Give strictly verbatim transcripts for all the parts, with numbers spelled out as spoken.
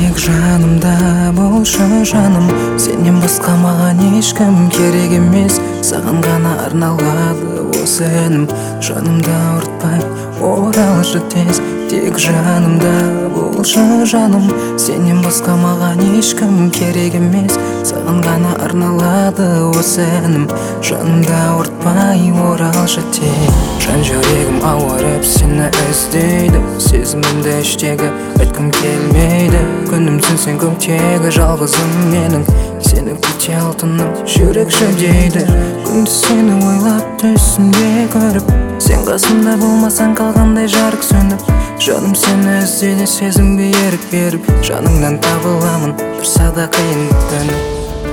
тек жанымда болшы жаным, сенен басқа маған ешкім керек емес. Саған ғана арналады осы әнім, жанымда ауыртпай оралшы тез. Тек жанымда болшы жаным, сенен басқа маған ешкім керек емес. Саған ғана арналады осы әнім, жанымда ауыртпай оралшы тез. Жан жүрегім ауырып сені іздейді, сезімімді іштегі айтқым келмейді. Күнімсің сен көктегі жалғызым менің, сені күте алтыным жүрек жүдейді. Күндіз сені ойлап түсімде көріп, сен қасымда болмасаң қалғандай жарық сөніп. Жаным сені іздейді сезімге ерік беріп, жаныңнан табыламын тұрса да қиындық төніп.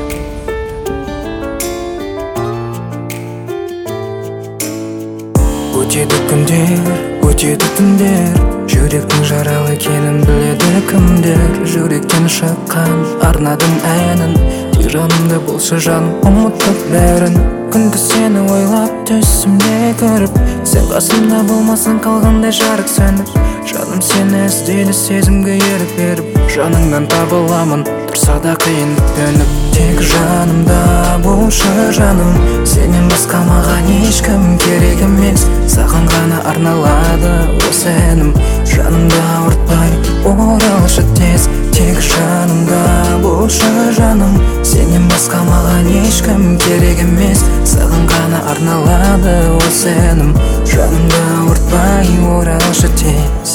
Өтеді күндер, өтеді түндер, жүректің жаралы екенін біледі кімдер. Жүректен шыққан арнадым әнін, тек жанымда болшы жаным, ұмыттық бәрін. Күндіз сені ойлап түсімде көріп, сен қасымда болмасаң қалғандай жарық сөніп. Жаным сені іздейді сезімге ерік беріп, жаныңнан табыламын тұрса да қиындық төніп. Тек жанымда болшы жаным, сенен басқа маған ешкім керек емес. Саған ғана арналады осы әнім, жанымда ауыртпай оралшы тез. Тек жанымда болшы жаным, сенен басқа маған ешкім керек емес. Саған ғана арналады осы әнім, жанымда ауыртпай оралшы тез.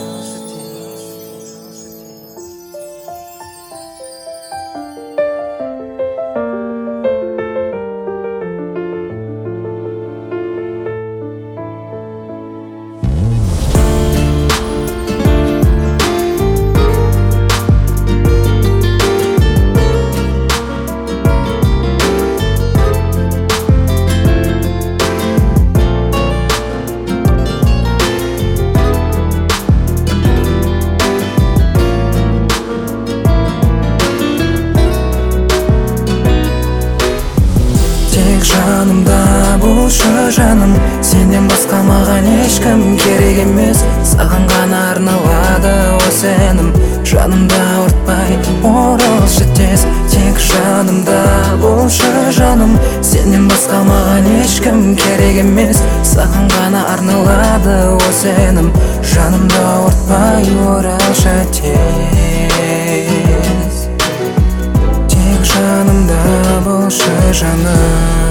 Жанымда болшы жаным, сенен басқа маған ешкім керек емес. Саған ғана арналады осы әнім, жанымда ауыртпай оралшы тез. Тек жанымда болшы жаным, сенен басқа маған ешкім керек емес. Саған ғана арналады осы әнім, жанымда ауыртпай оралшы тез. Тек жанымда болшы жаным.